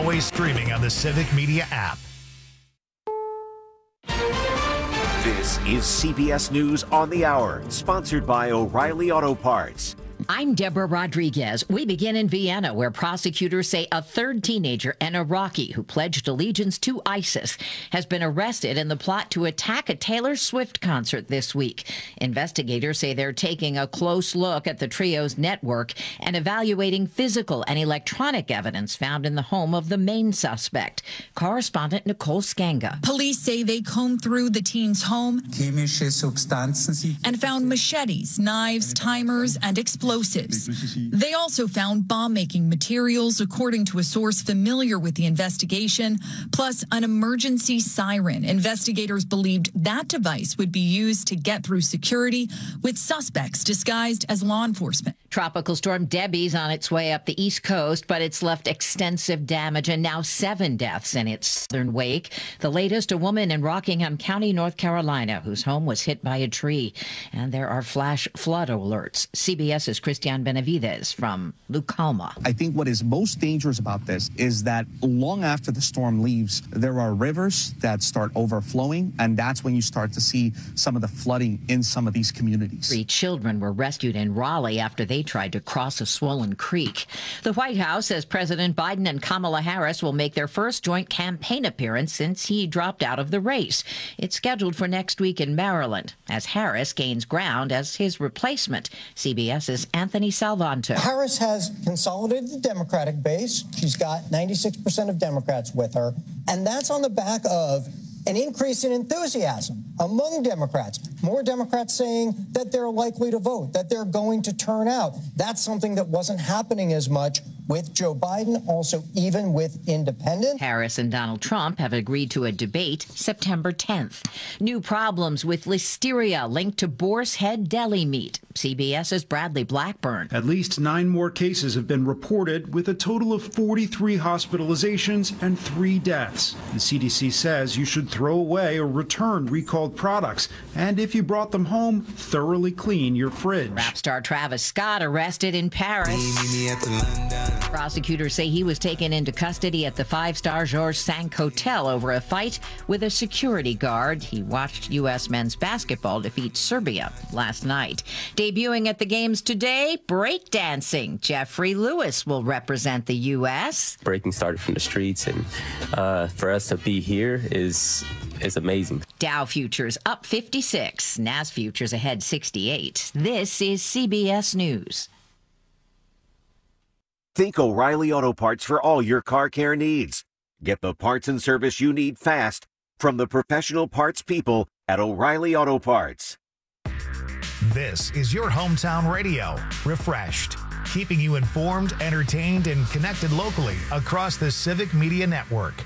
always streaming on the Civic Media app. This is CBS News on the Hour, sponsored by O'Reilly Auto Parts. I'm Deborah Rodriguez. We begin in Vienna, where prosecutors say a third teenager, an Iraqi who pledged allegiance to ISIS, has been arrested in the plot to attack a Taylor Swift concert this week. Investigators say they're taking a close look at the trio's network and evaluating physical and electronic evidence found in the home of the main suspect. Correspondent Nicole Skanga. Police say they combed through the teen's home and found machetes, knives, timers, and explosives. They also found bomb-making materials, according to a source familiar with the investigation, plus an emergency siren. Investigators believed that device would be used to get through security, with suspects disguised as law enforcement. Tropical storm Debbie's on its way up the East Coast, but it's left extensive damage and now 7 deaths in its southern wake. The latest, a woman in Rockingham County, North Carolina, whose home was hit by a tree. And there are flash flood alerts. CBS's Christian Benavides from Lucalma. I think what is most dangerous about this is that long after the storm leaves, there are rivers that start overflowing, and that's when you start to see some of the flooding in some of these communities. 3 children were rescued in Raleigh after they tried to cross a swollen creek. The White House says President Biden and Kamala Harris will make their first joint campaign appearance since he dropped out of the race. It's scheduled for next week in Maryland, as Harris gains ground as his replacement. CBS's Anthony Salvanto. Harris has consolidated the Democratic base. She's got 96% of Democrats with her, and that's on the back of an increase in enthusiasm among Democrats. More Democrats saying that they're likely to vote, that they're going to turn out. That's something that wasn't happening as much with Joe Biden, also even with independents. Harris and Donald Trump have agreed to a debate September 10th. New problems with listeria linked to boar's head deli meat. CBS's Bradley Blackburn. At least 9 more cases have been reported, with a total of 43 hospitalizations and 3 deaths. The CDC says you should throw away or return recalled products, and if you brought them home, thoroughly clean your fridge. Rap star Travis Scott arrested in Paris. Prosecutors say he was taken into custody at the 5-star Georges V Hotel over a fight with a security guard. He watched U.S. men's basketball defeat Serbia last night. Debuting at the games today, breakdancing. Jeffrey Lewis will represent the U.S. Breaking started from the streets, and for us to be here is amazing. Dow futures up 56, Nas futures ahead 68. This is CBS News. Think O'Reilly Auto Parts for all your car care needs. Get the parts and service you need fast from the professional parts people at O'Reilly Auto Parts. This is your hometown radio, refreshed, keeping you informed, entertained, and connected locally across the Civic Media Network.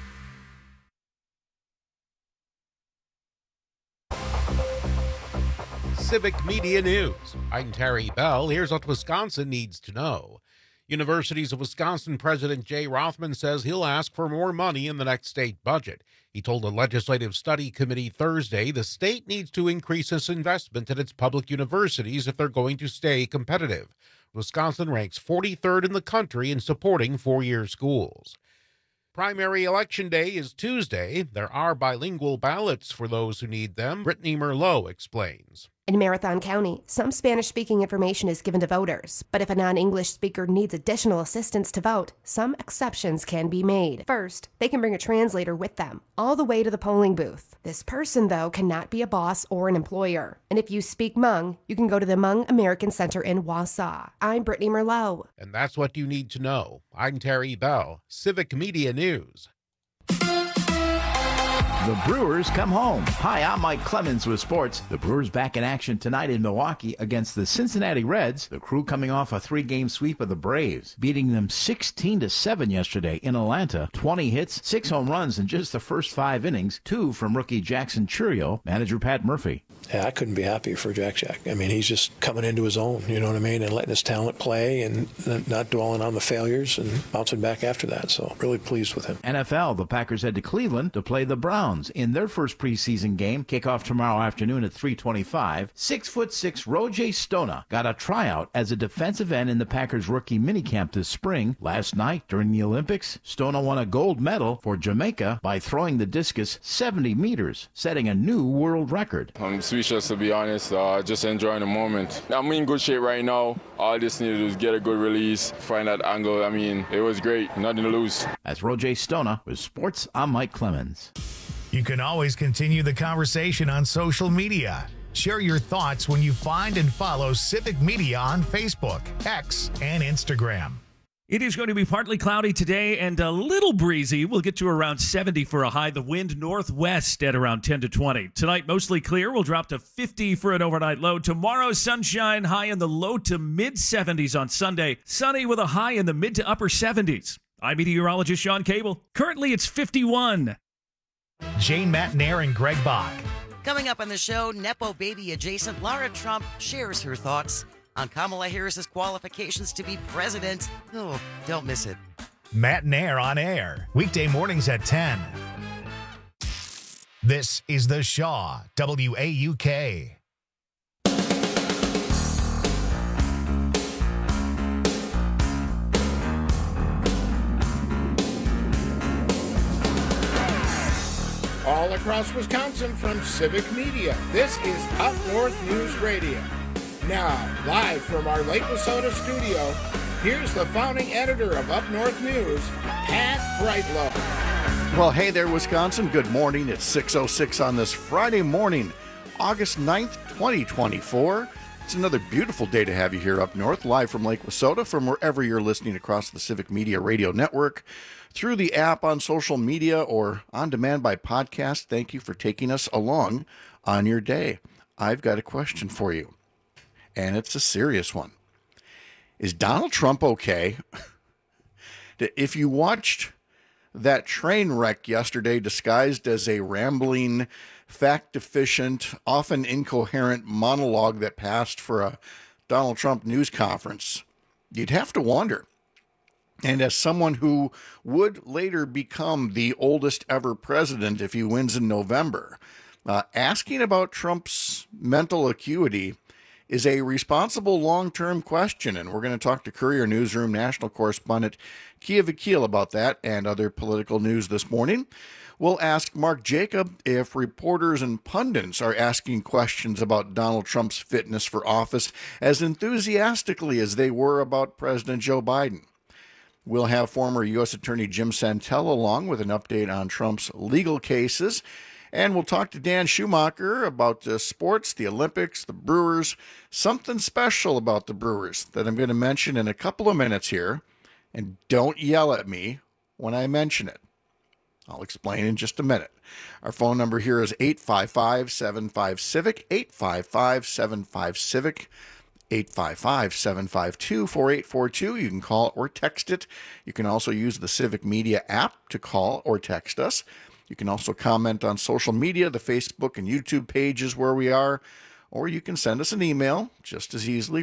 Civic Media News. I'm Terry Bell. Here's what Wisconsin needs to know. Universities of Wisconsin President Jay Rothman says he'll ask for more money in the next state budget. He told a legislative study committee Thursday the state needs to increase its investment in its public universities if they're going to stay competitive. Wisconsin ranks 43rd in the country in supporting four-year schools. Primary election day is Tuesday. There are bilingual ballots for those who need them. Brittany Merlot explains. In Marathon County, some Spanish-speaking information is given to voters, but if a non-English speaker needs additional assistance to vote, some exceptions can be made. First, they can bring a translator with them, all the way to the polling booth. This person, though, cannot be a boss or an employer. And if you speak Hmong, you can go to the Hmong American Center in Wausau. I'm Brittany Merlot. And that's what you need to know. I'm Terry Bell, Civic Media News. The Brewers come home. Hi, I'm Mike Clemens with sports. The Brewers back in action tonight in Milwaukee against the Cincinnati Reds. The Crew coming off a 3-game sweep of the Braves, beating them 16-7 yesterday in Atlanta. 20 hits, 6 home runs in just the first 5 innings, 2 from rookie Jackson Chourio. Manager Pat Murphy. Yeah, I couldn't be happier for Jack. I mean, he's just coming into his own, you know what I mean, and letting his talent play and not dwelling on the failures and bouncing back after that. So really pleased with him. NFL, the Packers head to Cleveland to play the Browns in their first preseason game. Kickoff tomorrow afternoon at 3:25. 6'6" Roger Stona got a tryout as a defensive end in the Packers rookie minicamp this spring. Last night during the Olympics, Stona won a gold medal for Jamaica by throwing the discus 70 meters, setting a new world record. I'm speechless, to be honest. Just enjoying the moment. I'm in good shape right now. All I just needed was get a good release, find that angle. I mean, it was great. Nothing to lose. That's Roger Stona with Sports. I'm Mike Clemens. You can always continue the conversation on social media. Share your thoughts when you find and follow Civic Media on Facebook, X, and Instagram. It is going to be partly cloudy today and a little breezy. We'll get to around 70 for a high. The wind northwest at around 10 to 20. Tonight, mostly clear. We'll drop to 50 for an overnight low. Tomorrow, sunshine, high in the low to mid 70s on Sunday. Sunny with a high in the mid to upper 70s. I'm meteorologist Sean Cable. Currently, it's 51. Jane Matnair and Greg Bach. Coming up on the show, Nepo baby adjacent Lara Trump shares her thoughts on Kamala Harris's qualifications to be president. Oh, don't miss it. Matt Nair on air, weekday mornings at 10. This is The Shaw, WAUK. All across Wisconsin from Civic Media, this is Up North News Radio. Now, live from our Lake Wissota studio, here's the founding editor of Up North News, Pat Brightlow. Well, hey there, Wisconsin. Good morning. It's 6:06 on this Friday morning, August 9th, 2024. It's another beautiful day to have you here up north, live from Lake Wissota, from wherever you're listening across the Civic Media Radio Network, through the app, on social media, or on demand by podcast. Thank you for taking us along on your day. I've got a question for you, and it's a serious one. Is Donald Trump okay? If you watched that train wreck yesterday disguised as a rambling, fact-deficient, often incoherent monologue that passed for a Donald Trump news conference, you'd have to wonder. And as someone who would later become the oldest ever president if he wins in November, asking about Trump's mental acuity is a responsible long-term question, and we're going to talk to Courier Newsroom national correspondent Kia Vakil about that and other political news this morning. We'll ask Mark Jacob if reporters and pundits are asking questions about Donald Trump's fitness for office as enthusiastically as they were about President Joe Biden. We'll have former U.S. Attorney Jim Santel along with an update on Trump's legal cases. And we'll talk to Dan Schumacher about sports, the Olympics, the Brewers, something special about the Brewers that I'm going to mention in a couple of minutes here. And don't yell at me when I mention it. I'll explain in just a minute. Our phone number here is 855-75-CIVIC, 855-75-CIVIC, 855-752-4842. You can call or text it. You can also use the Civic Media app to call or text us. You can also comment on social media, the Facebook and YouTube pages where we are, or you can send us an email just as easily,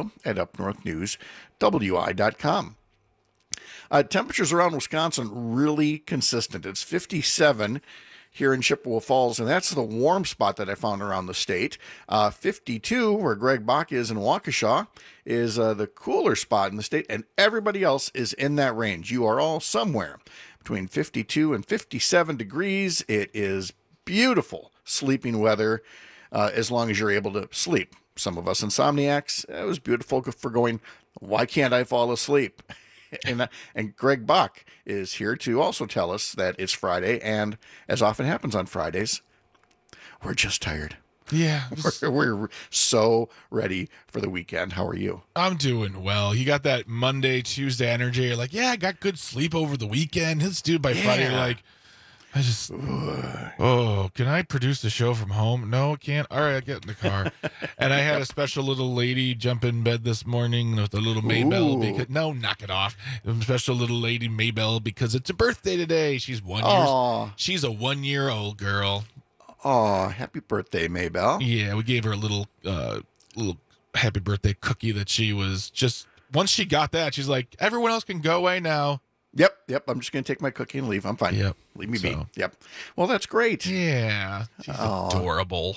radio@upnorthnewswi.com. Temperatures around Wisconsin really consistent. It's 57 here in Chippewa Falls, and that's the warm spot that I found around the state. 52, where Greg Bach is in Waukesha, is the cooler spot in the state, and everybody else is in that range. You are all somewhere between 52 and 57 degrees. It is beautiful sleeping weather as long as you're able to sleep. Some of us insomniacs, it was beautiful for going, why can't I fall asleep? And Greg Bach is here to also tell us that it's Friday, and as often happens on Fridays, we're just tired. Yeah. We're so ready for the weekend. How are you? I'm doing well. You got that Monday, Tuesday energy. You're like, yeah, I got good sleep over the weekend. Let's do it by Friday. You're like, I just, can I produce the show from home? No, I can't. All right, I'll get in the car. And I had a special little lady jump in bed this morning with a little Maybell. Because, no, knock it off. A special little lady Maybell because it's a birthday today. She's 1 year. She's a 1 year old girl. Oh, happy birthday, Maybell. Yeah, we gave her a little happy birthday cookie that she was just, once she got that, she's like, everyone else can go away now. Yep. I'm just going to take my cookie and leave. I'm fine. Yep. Leave me be. Yep. Well, that's great. Yeah. She's adorable.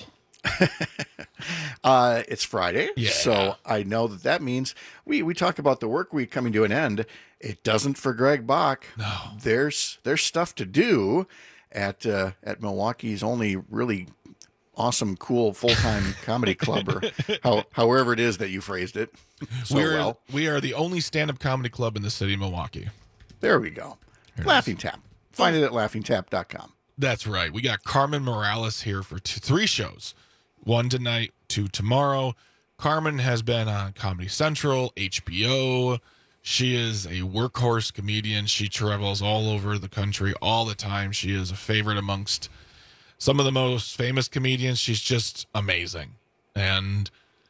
It's Friday. Yeah. So I know that means we talk about the work week coming to an end. It doesn't for Greg Bach. No. There's stuff to do at Milwaukee's only really awesome, cool, full-time comedy club, or however it is that you phrased it so well. We are the only stand-up comedy club in the city of Milwaukee. There we go. Laughing Tap. Find it at laughingtap.com. That's right. We got Carmen Morales here for 3 shows. 1 tonight, 2 tomorrow. Carmen has been on Comedy Central, HBO. She is a workhorse comedian. She travels all over the country all the time. She is a favorite amongst some of the most famous comedians. She's just amazing. And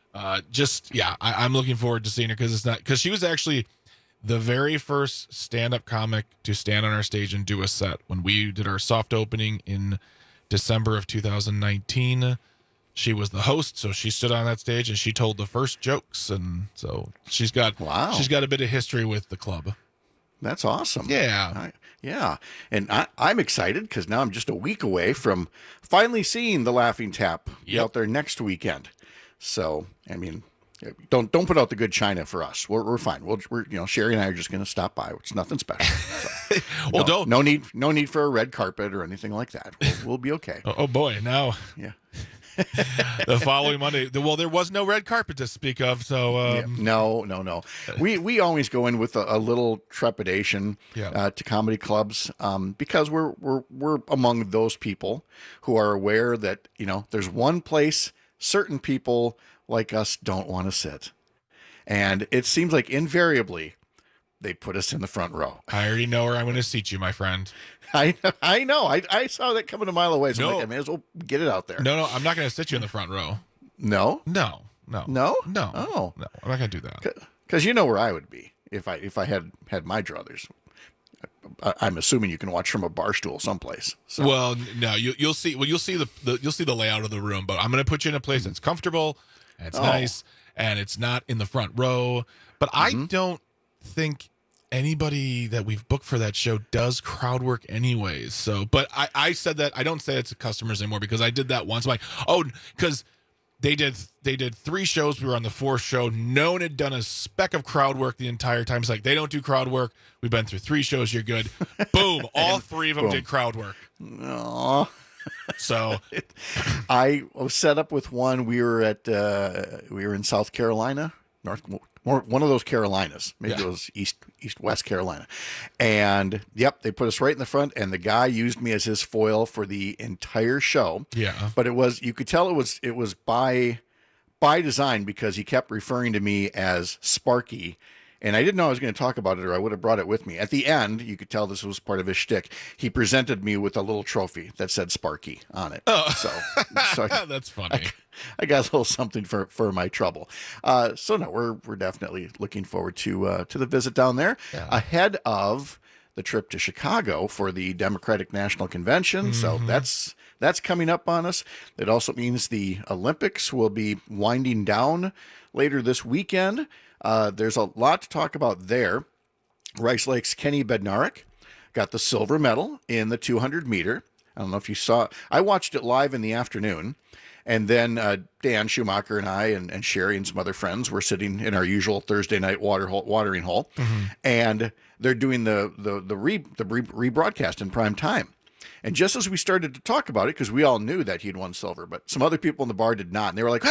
I'm looking forward to seeing her because she was actually the very first stand-up comic to stand on our stage and do a set when we did our soft opening in December of 2019. She was the host, so she stood on that stage and she told the first jokes, and so she's got a bit of history with the club. That's awesome. Yeah. And I'm excited because now I'm just a week away from finally seeing the Laughing Tap out there next weekend. So, I mean, don't put out the good china for us. We're fine. We're Sherry and I are just going to stop by. It's nothing special. So, well, no need for a red carpet or anything like that. We'll be okay. Oh boy, now. Yeah. The following Monday. Well, there was no red carpet to speak of, so no. We always go in with a little trepidation to comedy clubs because we're among those people who are aware that there's one place certain people like us don't want to sit, and it seems like invariably they put us in the front row. I already know where I'm going to seat you, my friend. I know. I saw that coming a mile away. So I'm like, I may as well get it out there. No, I'm not going to sit you in the front row. No? No. No? Oh. No, I'm not going to do that. Because you know where I would be if I had my druthers. I'm assuming you can watch from a bar stool someplace. So. Well, no, you'll see. Well, you'll see the layout of the room, but I'm going to put you in a place that's comfortable, and it's nice, and it's not in the front row. But I don't think anybody that we've booked for that show does crowd work anyways. So, but I said that I don't say it to customers anymore because I did that once. I'm like, because they did 3 shows. We were on the 4th show. No one had done a speck of crowd work the entire time. It's like, they don't do crowd work. We've been through 3 shows. You're good. Boom. All 3 of them did crowd work. Aww. So I was set up with one. We were in South Carolina, one of those Carolinas. Maybe it was West Carolina. And they put us right in the front, and the guy used me as his foil for the entire show. Yeah. But you could tell it was by design because he kept referring to me as Sparky. And I didn't know I was going to talk about it, or I would have brought it with me. At the end, you could tell this was part of his shtick. He presented me with a little trophy that said Sparky on it. Oh. So that's funny. I got a little something for my trouble. So no, we're definitely looking forward to the visit down there ahead of the trip to Chicago for the Democratic National Convention. So that's coming up on us. It also means the Olympics will be winding down later this weekend. There's a lot to talk about there. Rice Lake's Kenny Bednarek got the silver medal in the 200 meter. I don't know if you saw. I watched it live in the afternoon. And then Dan Schumacher and I and Sherry and some other friends were sitting in our usual Thursday night watering hole, and they're doing the rebroadcast in prime time. And just as we started to talk about it, because we all knew that he'd won silver, but some other people in the bar did not, and they were like,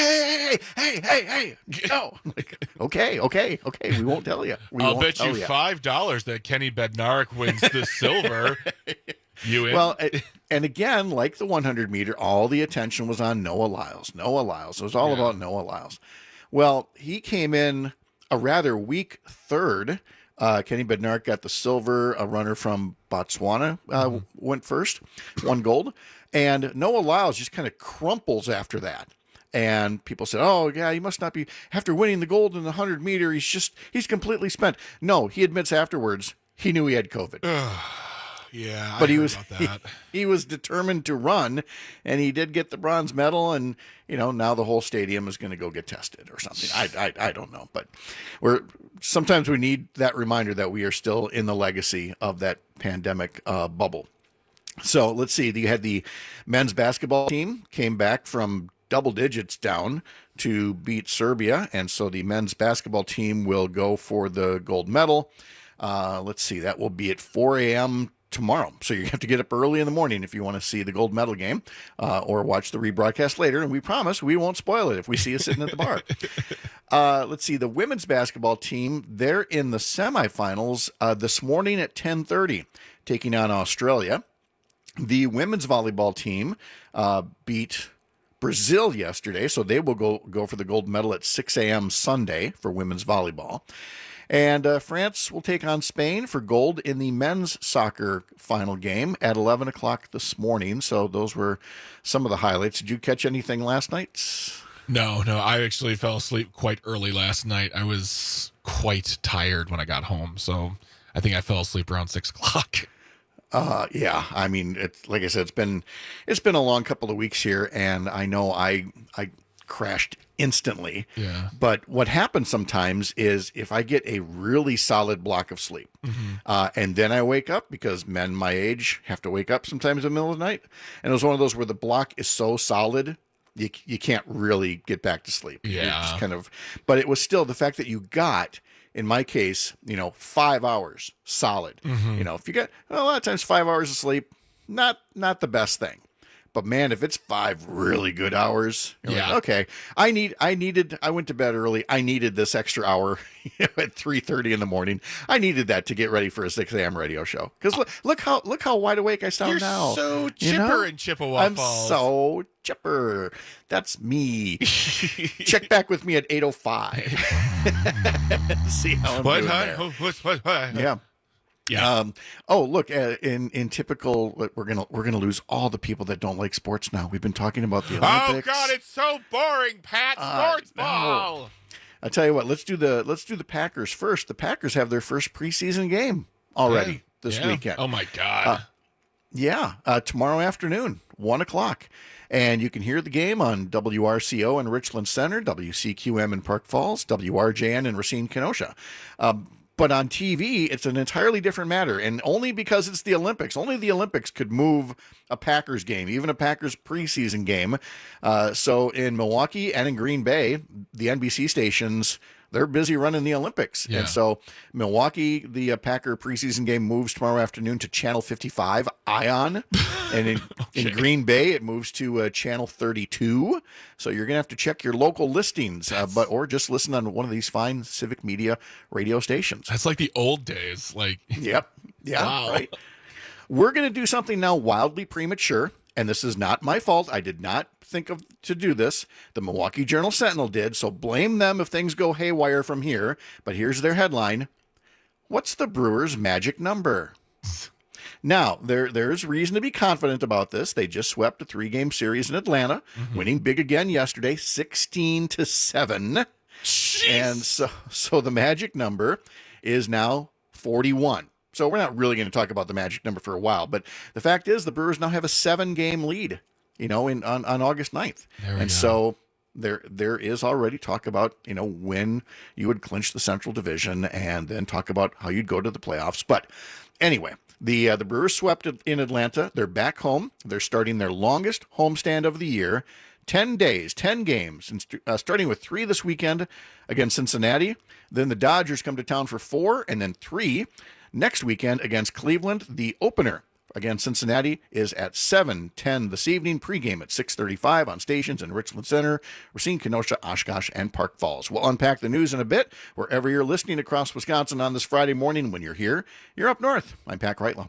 "Hey, no!" Like, okay, we won't tell you. I'll bet you $5 that Kenny Bednarek wins the silver. You in? Well, and again, like the 100 meter, all the attention was on Noah Lyles. It was all about Noah Lyles. Well, he came in a rather weak 3rd. Kenny Bednarek got the silver. A runner from Botswana went first, won gold. And Noah Lyles just kind of crumples after that. And people said, "Oh, yeah, he must not be, after winning the gold in the 100 meter, he's completely spent." No, he admits afterwards he knew he had COVID. Yeah, but I he heard was about that. he was determined to run, and he did get the bronze medal. And now the whole stadium is going to go get tested or something. I don't know, but sometimes we need that reminder that we are still in the legacy of that pandemic bubble. So let's see. You had the men's basketball team came back from double digits down to beat Serbia, and so the men's basketball team will go for the gold medal. Let's see. That will be at 4 a.m. tomorrow. So you have to get up early in the morning if you want to see the gold medal game, or watch the rebroadcast later. And we promise we won't spoil it if we see you sitting at the bar. Let's see. The women's basketball team, they're in the semifinals this morning at 10:30, taking on Australia. The women's volleyball team beat Brazil yesterday, so they will go for the gold medal at 6 a.m. Sunday for women's volleyball. And France will take on Spain for gold in the men's soccer final game at 11 o'clock this morning. So those were some of the highlights. Did you catch anything last night? No. I actually fell asleep quite early last night. I was quite tired when I got home, so I think I fell asleep around 6 o'clock. Yeah, I mean, like I said, it's been a long couple of weeks here, and I know I crashed instantly. Yeah. But what happens sometimes is if I get a really solid block of sleep, and then I wake up, because men my age have to wake up sometimes in the middle of the night, and it was one of those where the block is so solid you can't really get back to sleep. Yeah. It's kind of, but it was still the fact that you got, in my case, 5 hours solid. If you get a lot of times 5 hours of sleep, not the best thing. But man, if it's 5 really good hours, you're like, okay, I went to bed early. I needed this extra hour at 3:30 in the morning. I needed that to get ready for a 6 a.m. radio show. Because look how wide awake I sound now. You're so chipper in Chippewa Falls. I'm so chipper. That's me. Check back with me at 8:05. See how I'm doing there. What? Yeah. Yeah. Look, in typical, we're gonna lose all the people that don't like sports now. We've been talking about the Olympics. Oh God, it's so boring, Pat. Sports ball. I tell you what, let's do the Packers first. The Packers have their first preseason game already this weekend. Oh my God. Tomorrow afternoon, 1 o'clock. And you can hear the game on WRCO in Richland Center, WCQM in Park Falls, WRJN in Racine, Kenosha. But on TV, it's an entirely different matter. And only because it's the Olympics. Only the Olympics could move a Packers game, even a Packers preseason game. So in Milwaukee and in Green Bay, the NBC stations, they're busy running the Olympics. Yeah. And so Milwaukee, the Packer preseason game moves tomorrow afternoon to Channel 55, ION. And in Green Bay, it moves to Channel 32. So you're going to have to check your local listings, or just listen on one of these fine civic media radio stations. That's like the old days. Yep. Yeah. Wow. Right. We're going to do something now wildly premature, and this is not my fault. I did not think to do this. The Milwaukee Journal-Sentinel did, so blame them if things go haywire from here. But here's their headline. What's the Brewers' magic number? Now, there's reason to be confident about this. They just swept a 3-game series in Atlanta, winning big again yesterday, 16-7. Jeez. And so the magic number is now 41. So we're not really going to talk about the magic number for a while, but the fact is the Brewers now have a 7-game lead, on August 9th. And so there is already talk about, when you would clinch the Central Division, and then talk about how you'd go to the playoffs. But anyway, the Brewers swept in Atlanta. They're back home. They're starting their longest homestand of the year. 10 days, 10 games, starting with 3 this weekend against Cincinnati. Then the Dodgers come to town for 4, and then 3 next weekend against Cleveland. The opener against Cincinnati is at 7:10 this evening. Pregame at 6:35 on stations in Richland Center, Racine, Kenosha, Oshkosh, and Park Falls. We'll unpack the news in a bit wherever you're listening across Wisconsin on this Friday morning. When you're here, you're up north. I'm Pat Kreitlow.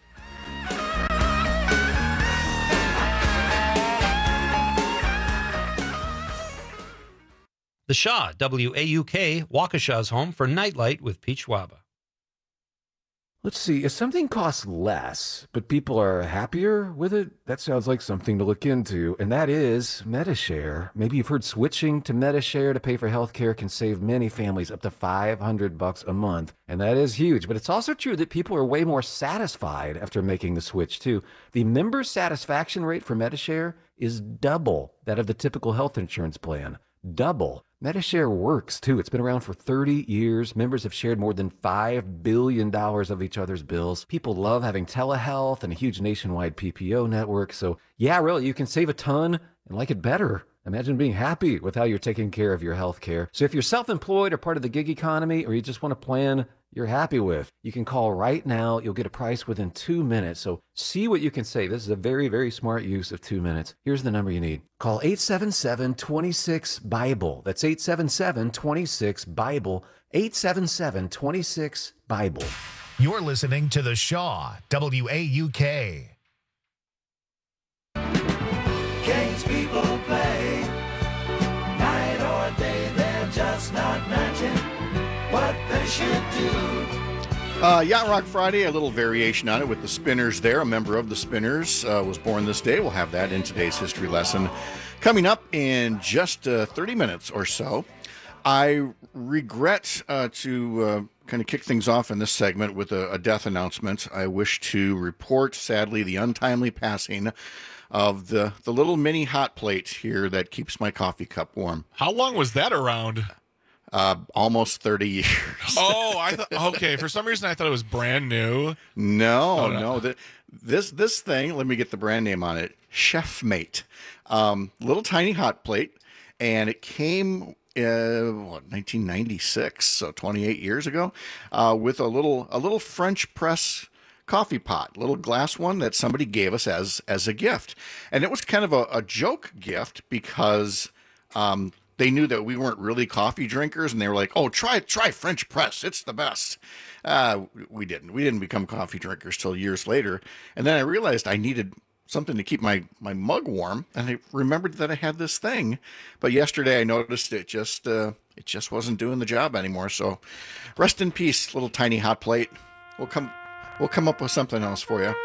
The Shaw, WAUK, Waukesha's home for Nightlight with Pete Schwaba. Let's see, if something costs less, but people are happier with it, that sounds like something to look into, and that is Medi-Share. Maybe you've heard switching to Medi-Share to pay for healthcare can save many families up to $500 a month, and that is huge. But it's also true that people are way more satisfied after making the switch, too. The member satisfaction rate for Medi-Share is double that of the typical health insurance plan. Double. Medi-Share works, too. It's been around for 30 years. Members have shared more than $5 billion of each other's bills. People love having telehealth and a huge nationwide PPO network. So, yeah, really, you can save a ton and like it better. Imagine being happy with how you're taking care of your health care. So if you're self-employed or part of the gig economy, or you just want a plan you're happy with, you can call right now. You'll get a price within 2 minutes. So see what you can save. This is a very, very smart use of 2 minutes. Here's the number you need. Call 877-26-BIBLE. That's 877-26-BIBLE. 877-26-BIBLE. You're listening to The Shaw, WAUK. Games people play, night or day, they're just not matching what they should do. Yacht Rock Friday, a little variation on it with the Spinners there. A member of the Spinners was born this day. We'll have that in today's history lesson coming up in just 30 minutes or so. I regret to kind of kick things off in this segment with a death announcement. I wish to report, sadly, the untimely passing of the little mini hot plate here that keeps my coffee cup warm. How long was that around? Almost 30 years. Oh, I thought, okay. For some reason, I thought it was brand new. No. This thing, let me get the brand name on it. Chef Mate. Little tiny hot plate. And it came, 1996, so 28 years ago, with a little French press coffee pot, little glass one that somebody gave us as a gift. And it was kind of a joke gift because they knew that we weren't really coffee drinkers, and they were like, oh, try French press. It's the best. We didn't become coffee drinkers till years later. And then I realized I needed something to keep my mug warm, and I remembered that I had this thing. But yesterday I noticed it just wasn't doing the job anymore. So rest in peace, little tiny hot plate. We'll come up with something else for you.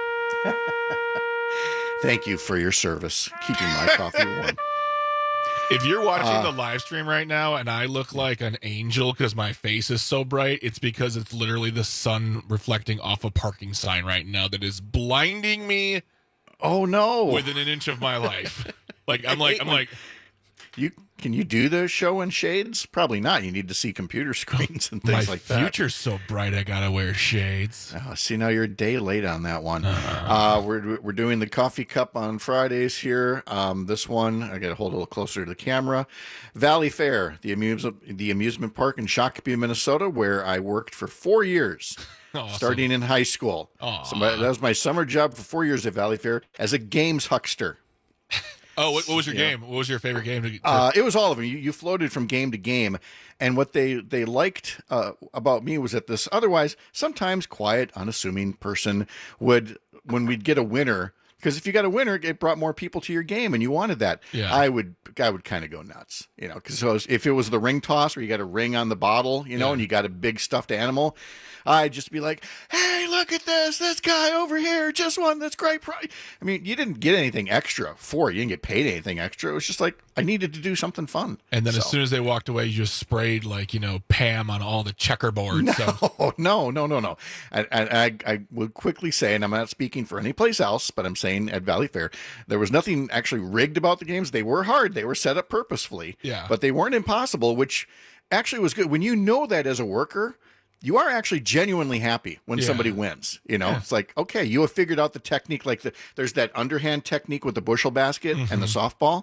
Thank you for your service, keeping my coffee warm. If you're watching the live stream right now and I look like an angel because my face is so bright, it's because it's literally the sun reflecting off a parking sign right now that is blinding me. Oh no! Within an inch of my life. I'm like. Can you do the show in shades? Probably not. You need to see computer screens and things like that. My future's so bright, I gotta wear shades. See, now you're a day late on that one. We're doing the coffee cup on Fridays here. This one, I gotta hold a little closer to the camera. Valley Fair, the amusement park in Shakopee, Minnesota, where I worked for 4 years. Awesome. Starting in high school. So that was my summer job for 4 years at Valley Fair as a games huckster. Oh, what was your game? What was your favorite game? It was all of them. You floated from game to game. And what they liked about me was that this otherwise sometimes quiet, unassuming person would, when we'd get a winner, because if you got a winner, it brought more people to your game, and you wanted that. Yeah. I would kind of go nuts, because if it was the ring toss where you got a ring on the bottle, and you got a big stuffed animal, I'd just be like, hey, look at this. This guy over here just won this great prize. I mean, you didn't get anything extra for it. You didn't get paid anything extra. It was just like, I needed to do something fun. And then as soon as they walked away, you just sprayed Pam on all the checkerboards. No. And I would quickly say, and I'm not speaking for any place else, but I'm saying at Valley Fair, there was nothing actually rigged about the games. They were hard. They were set up purposefully. Yeah. But they weren't impossible, which actually was good. When you know that as a worker, you are actually genuinely happy when somebody wins. It's like, okay, you have figured out the technique. Like there's that underhand technique with the bushel basket and the softball.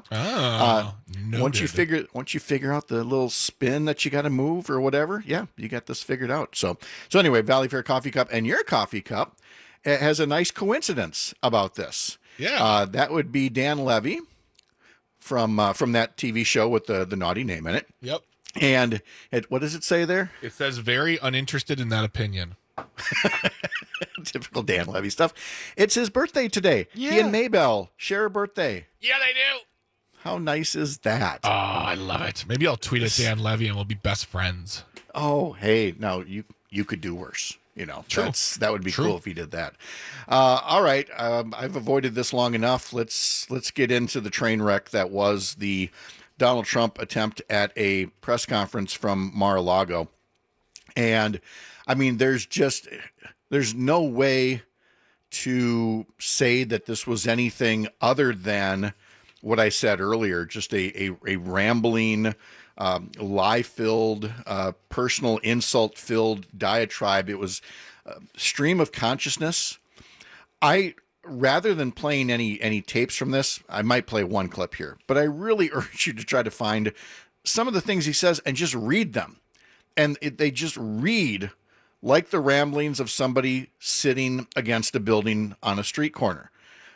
Once you figure out the little spin that you got to move or whatever, you got this figured out. So anyway, Valley Fair Coffee Cup, and your coffee cup has a nice coincidence about this. Yeah, that would be Dan Levy from that TV show with the naughty name in it. Yep. And what does it say there? It says very uninterested in that opinion. Typical Dan Levy stuff. It's his birthday today. Yeah. He and Maybell share a birthday. Yeah, they do. How nice is that? Oh, I love it. Maybe I'll tweet at Dan Levy and we'll be best friends. Oh, hey, now you could do worse. True. That would be cool if he did that. All right. I've avoided this long enough. Let's get into the train wreck that was the Donald Trump attempt at a press conference from Mar-a-Lago. And I mean, there's no way to say that this was anything other than what I said earlier, just a rambling, lie-filled, personal insult-filled diatribe. It was a stream of consciousness. Rather than playing any tapes from this, I might play one clip here, but I really urge you to try to find some of the things he says and just read them. And they just read like the ramblings of somebody sitting against a building on a street corner.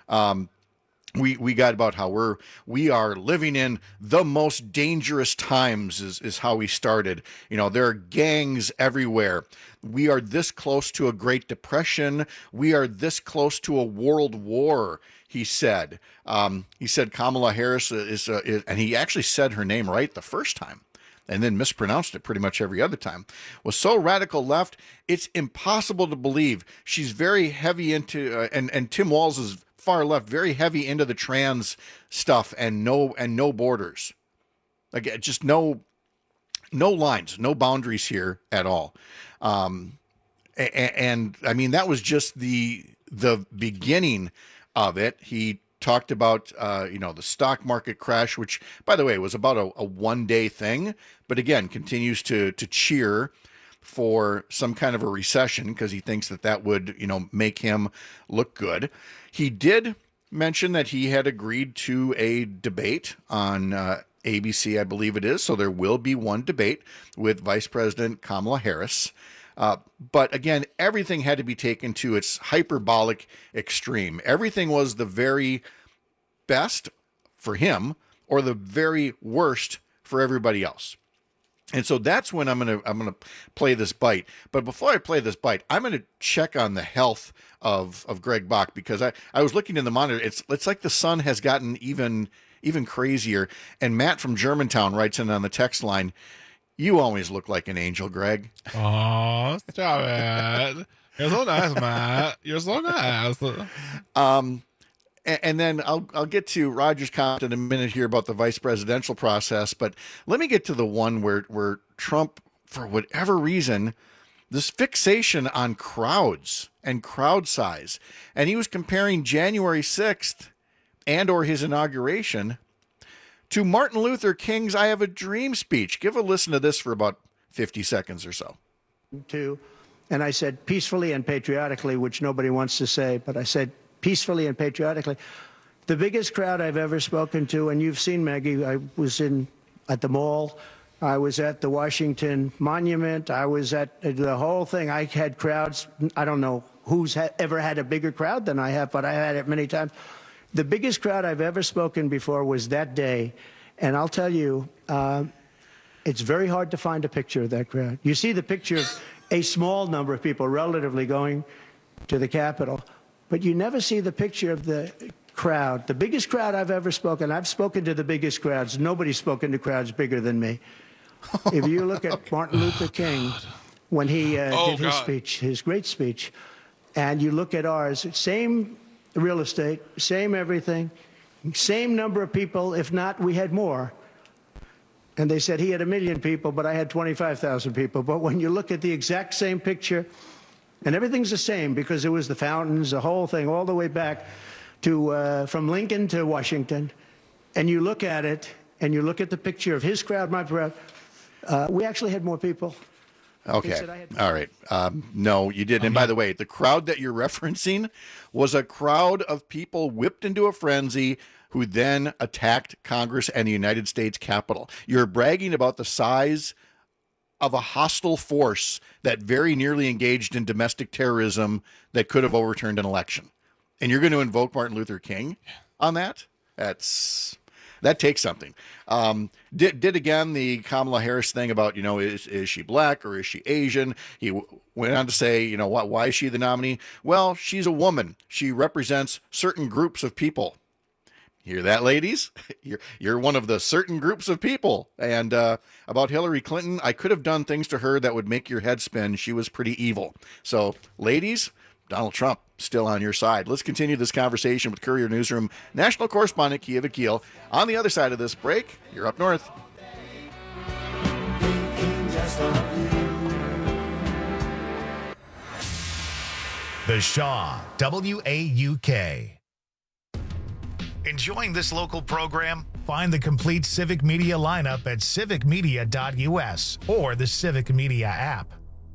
We got about how we are living in the most dangerous times is how we started. There are gangs everywhere. We are this close to a Great Depression. We are this close to a world war, he said. He said Kamala Harris is and he actually said her name right the first time and then mispronounced it pretty much every other time, was so radical left, it's impossible to believe. She's very heavy into, and Tim Walz is far left, very heavy into the trans stuff and no borders. Like, just no lines, no boundaries here at all. And I mean, that was just the beginning of it. He talked about, the stock market crash, which, by the way, was about a one-day thing, but again, continues to cheer for some kind of a recession because he thinks that would, make him look good. He did mention that he had agreed to a debate on ABC, I believe it is. So there will be one debate with Vice President Kamala Harris. But again, everything had to be taken to its hyperbolic extreme. Everything was the very best for him or the very worst for everybody else. And so that's when I'm gonna play this bite. But before I play this bite, I'm gonna check on the health of Greg Bok, because I was looking in the monitor. It's like the sun has gotten even crazier. And Matt from Germantown writes in on the text line, "You always look like an angel, Greg." Oh, stop it! You're so nice, Matt. You're so nice. And then I'll get to Roger's comment in a minute here about the vice presidential process, but let me get to the one where Trump, for whatever reason, this fixation on crowds and crowd size, and he was comparing January 6th and or his inauguration to Martin Luther King's "I Have a Dream" speech. Give a listen to this for about 50 seconds or so. And I said peacefully and patriotically, which nobody wants to say, but I said peacefully and patriotically. The biggest crowd I've ever spoken to, and you've seen, Maggie, I was at the mall, I was at the Washington Monument, I was at the whole thing. I had crowds. I don't know who's ever had a bigger crowd than I have, but I had it many times. The biggest crowd I've ever spoken before was that day, and I'll tell you, it's very hard to find a picture of that crowd. You see the picture of a small number of people relatively going to the Capitol, but you never see the picture of the crowd. The biggest crowd I've ever spoken, I've spoken to the biggest crowds. Nobody's spoken to crowds bigger than me. If you look at Martin Luther King, when he did his speech, his great speech, and you look at ours, same real estate, same everything, same number of people, if not, we had more. And they said he had 1 million people, but I had 25,000 people. But when you look at the exact same picture, and everything's the same because it was the fountains, the whole thing, all the way back to from Lincoln to Washington. And you look at it, and you look at the picture of his crowd, my crowd. We actually had more people. Okay. All right. No, you didn't. And by the way, the crowd that you're referencing was a crowd of people whipped into a frenzy who then attacked Congress and the United States Capitol. You're bragging about the size of a hostile force that very nearly engaged in domestic terrorism that could have overturned an election. And you're going to invoke Martin Luther King on that? That takes something. Did again the Kamala Harris thing about, is she black or is she Asian? He went on to say, why is she the nominee? Well, she's a woman. She represents certain groups of people. Hear that, ladies? You're one of the certain groups of people. And about Hillary Clinton, I could have done things to her that would make your head spin. She was pretty evil. So, ladies, Donald Trump still on your side. Let's continue this conversation with Courier Newsroom national correspondent Kia Vakil. On the other side of this break, you're up north. The Shaw, WAUK. Enjoying this local program? Find the complete Civic Media lineup at civicmedia.us or the Civic Media app.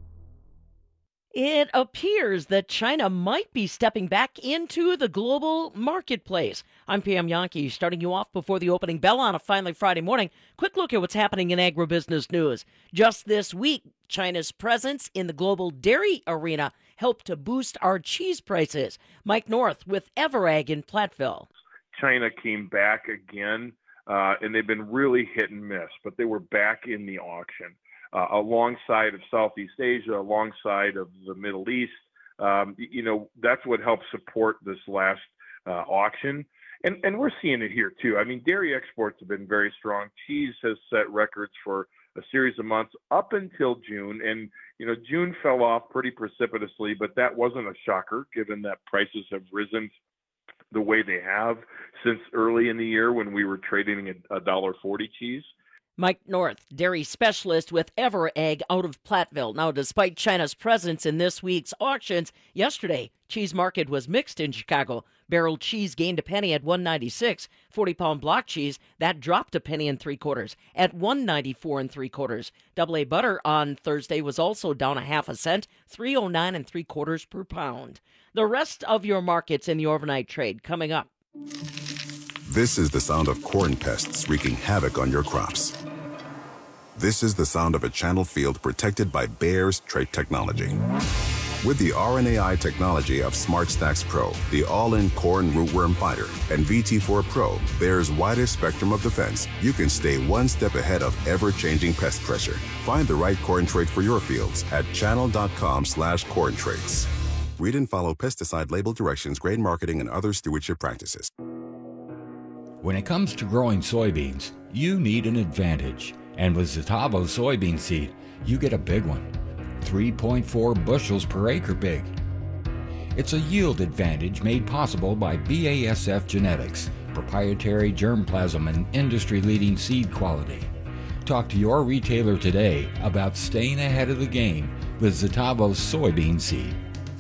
It appears that China might be stepping back into the global marketplace. I'm Pam Yankee, starting you off before the opening bell on a finally Friday morning. Quick look at what's happening in agribusiness news. Just this week, China's presence in the global dairy arena helped to boost our cheese prices. Mike North with Everag in Platteville. China came back again, and they've been really hit and miss, but they were back in the auction. Alongside of Southeast Asia, alongside of the Middle East. That's what helped support this last auction. And we're seeing it here, too. I mean, dairy exports have been very strong. Cheese has set records for a series of months up until June. And, June fell off pretty precipitously, but that wasn't a shocker, given that prices have risen the way they have since early in the year when we were trading a $1.40 cheese. Mike North, dairy specialist with Everegg out of Platteville. Now, despite China's presence in this week's auctions, yesterday, cheese market was mixed in Chicago. Barrel cheese gained a penny at $1.96. 40-pound block cheese, that dropped a penny and 3/4 at $1.94 3/4. AA butter on Thursday was also down a half a cent, $3.09 3/4 per pound. The rest of your markets in the overnight trade coming up. This is the sound of corn pests wreaking havoc on your crops. This is the sound of a channel field protected by Bayer's trait technology. With the RNAi technology of SmartStax Pro, the all-in corn rootworm fighter, and VT4 Pro, Bayer's widest spectrum of defense, you can stay one step ahead of ever-changing pest pressure. Find the right corn trait for your fields at channel.com/corn traits. Read and follow pesticide label directions, grain marketing, and other stewardship practices. When it comes to growing soybeans, you need an advantage. And with Zetavo soybean seed, you get a big one. 3.4 bushels per acre big. It's a yield advantage made possible by BASF Genetics, proprietary germplasm and industry-leading seed quality. Talk to your retailer today about staying ahead of the game with Zetavo soybean seed.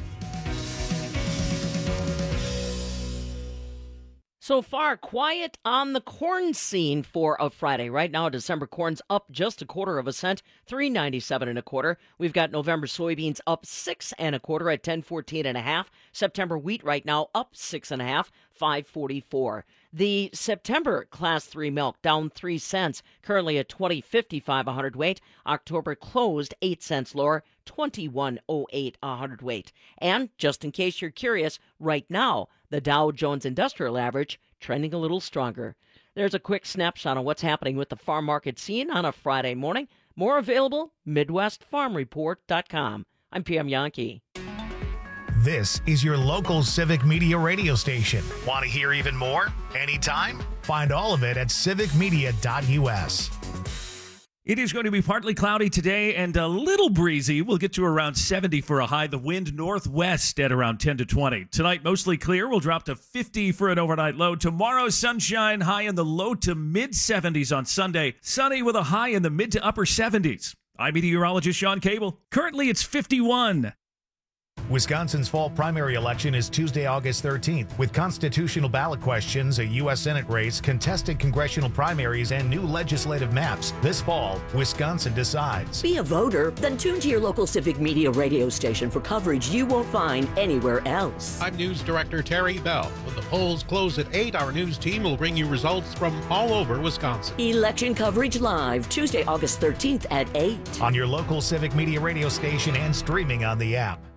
So far, quiet on the corn scene for a Friday. Right now, December corn's up just 1/4 cent, $3.97 1/4. We've got November soybeans up 6 1/4 at $10.14 September wheat right now up 6 1/2, $5.44. The September Class 3 milk down 3 cents, currently at $20.55 a hundredweight. October closed 8 cents lower, $21.08 a hundredweight. And just in case you're curious, right now, the Dow Jones Industrial Average trending a little stronger. There's a quick snapshot of what's happening with the farm market scene on a Friday morning. More available, MidwestFarmReport.com. I'm Pam Yankee. This is your local Civic Media radio station. Want to hear even more? Anytime? Find all of it at civicmedia.us. It is going to be partly cloudy today and a little breezy. We'll get to around 70 for a high. The wind northwest at around 10 to 20. Tonight, mostly clear. We'll drop to 50 for an overnight low. Tomorrow, sunshine, high in the low to mid-70s on Sunday. Sunny with a high in the mid to upper 70s. I'm meteorologist Sean Cable. Currently, it's 51. Wisconsin's fall primary election is Tuesday, August 13th, with constitutional ballot questions, a U.S. Senate race, contested congressional primaries, and new legislative maps. This fall, Wisconsin decides. Be a voter, then tune to your local Civic Media radio station for coverage you won't find anywhere else. I'm News Director Terry Bell. When the polls close at 8, our news team will bring you results from all over Wisconsin. Election coverage live, Tuesday, August 13th at 8. On your local Civic Media radio station and streaming on the app.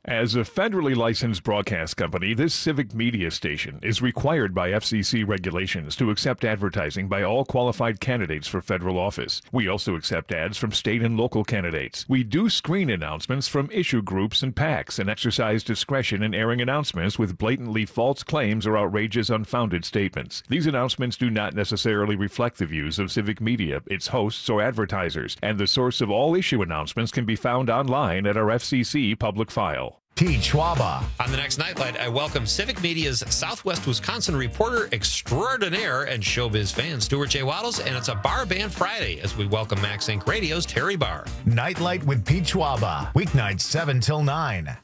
As a federally licensed broadcast company, this civic media station is required by FCC regulations to accept advertising by all qualified candidates for federal office. We also accept ads from state and local candidates. We do screen announcements from issue groups and PACs and exercise discretion in airing announcements with blatantly false claims or outrageous, unfounded statements. These announcements do not necessarily reflect the views of civic media, its hosts, or advertisers, and the source of all issue announcements can be found online at our FCC public file. Pete Schwaba. On the next Nightlight, I welcome Civic Media's Southwest Wisconsin reporter extraordinaire and showbiz fan, Stuart J. Waddles, and it's a Bar Band Friday as we welcome Max Inc. Radio's Terry Barr. Nightlight with Pete Schwaba. Weeknights 7 till 9.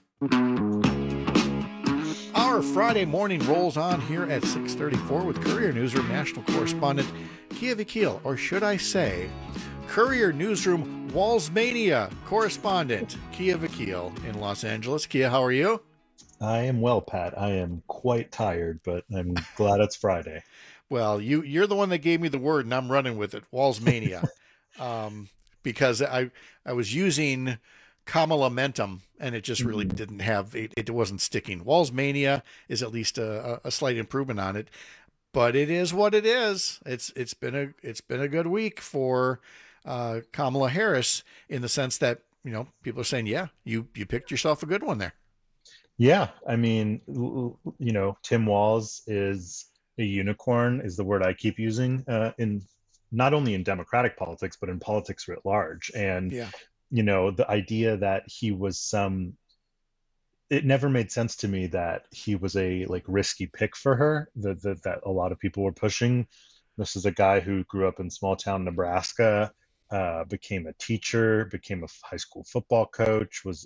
Our Friday morning rolls on here at 6:34 with Courier Newsroom national correspondent Kia Vakil, or should I say, Courier Newsroom Wallsmania correspondent Kia Vakil in Los Angeles. Kia, how are you? I am well, Pat. I am quite tired, but I'm glad it's Friday. Well, you're the one that gave me the word, and I'm running with it, Wallsmania, because I was using Kamala Mentum, and it just really didn't have it wasn't sticking. Wallsmania is at least a slight improvement on it, but it is what it is. It's been a good week for Kamala Harris, in the sense that, you know, people are saying, yeah, you picked yourself a good one there. Yeah, I mean, you know, Tim Walz is a unicorn, is the word I keep using in not only in Democratic politics, but in politics writ large. And, you know, the idea that he was it never made sense to me that he was a risky pick for her, that a lot of people were pushing. This is a guy who grew up in small town Nebraska, became a teacher, became a high school football coach, is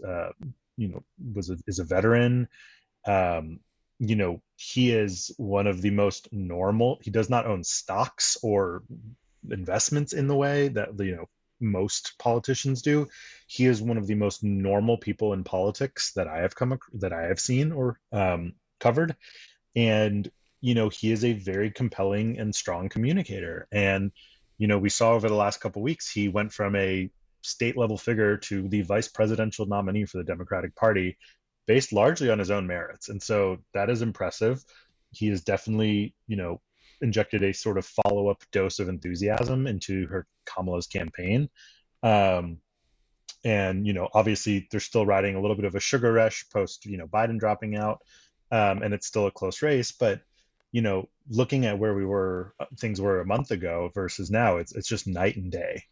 a veteran. You know, he is one of the most normal. He does not own stocks or investments in the way that, you know, most politicians do. He is one of the most normal people in politics that I have seen or covered. And, you know, he is a very compelling and strong communicator. And, you know, we saw over the last couple of weeks, he went from a state level figure to the vice presidential nominee for the Democratic Party based largely on his own merits. And so that is impressive. He has definitely, you know, injected a sort of follow-up dose of enthusiasm into Kamala's campaign. And, you know, obviously they're still riding a little bit of a sugar rush post, you know, Biden dropping out. And it's still a close race, but, you know, looking at where things were a month ago versus now, it's just night and day.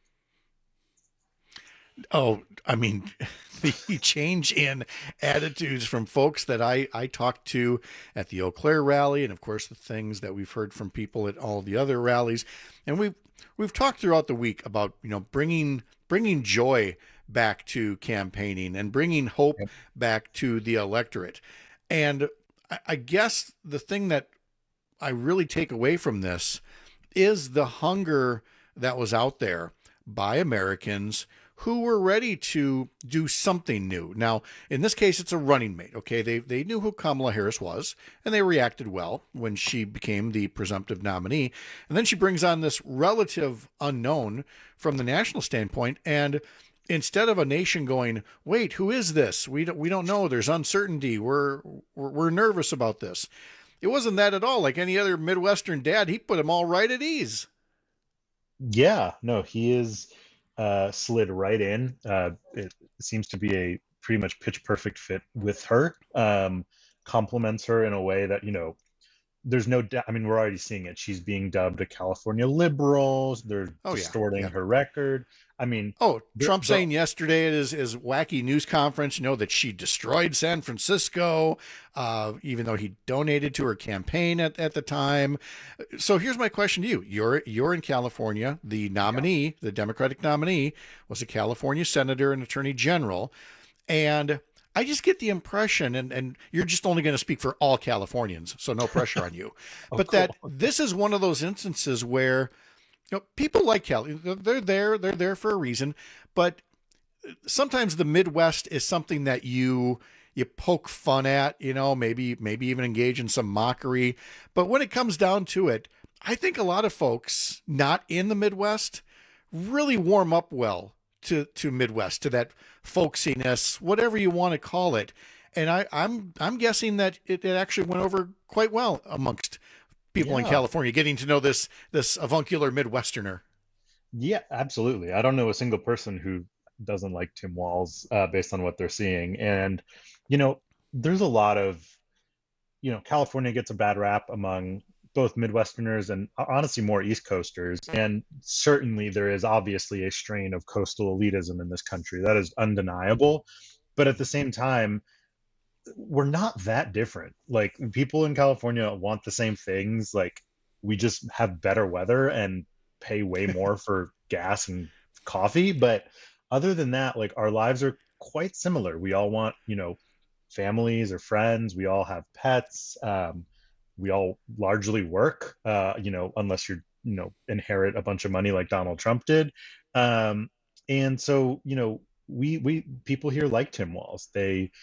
Oh, I mean, the change in attitudes from folks that I talked to at the Eau Claire rally, and of course the things that we've heard from people at all the other rallies, and we've talked throughout the week about, you know, bringing joy back to campaigning and bringing hope back to the electorate. And I guess the thing that I really take away from this is the hunger that was out there by Americans who were ready to do something new. Now, in this case, it's a running mate, okay? They knew who Kamala Harris was, and they reacted well when she became the presumptive nominee. And then she brings on this relative unknown from the national standpoint, and instead of a nation going, wait, who is this? We don't know. There's uncertainty. We're nervous about this. It wasn't that at all. Like any other Midwestern dad, he put them all right at ease. Yeah, no, he is slid right in. It seems to be a pretty much pitch perfect fit with her. Complements her in a way that, you know, there's no doubt. I mean, we're already seeing it. She's being dubbed a California liberal. They're distorting her record. I mean, Trump saying yesterday at his wacky news conference, you know, that she destroyed San Francisco, even though he donated to her campaign at the time. So here's my question to you. You're in California. The nominee, the Democratic nominee, was a California senator and attorney general. And I just get the impression, and you're just only going to speak for all Californians, so no pressure on you, but that this is one of those instances where, you know, people like Cali, they're there for a reason, but sometimes the Midwest is something that you poke fun at, you know, maybe even engage in some mockery. But when it comes down to it, I think a lot of folks not in the Midwest really warm up well to Midwest, to that folksiness, whatever you want to call it. And I'm guessing that it actually went over quite well amongst people in California, getting to know this avuncular Midwesterner. Yeah, absolutely. I don't know a single person who doesn't like Tim Walz based on what they're seeing. And, there's a lot of, California gets a bad rap among both Midwesterners and honestly more East Coasters. And certainly there is obviously a strain of coastal elitism in this country. That is undeniable. But at the same time, we're not that different. Like, people in California want the same things. Like, we just have better weather and pay way more for gas and coffee. But other than that, like, our lives are quite similar. We all want, families or friends. We all have pets. We all largely work, unless you're, inherit a bunch of money like Donald Trump did. And so, we people here like Tim Walz. They,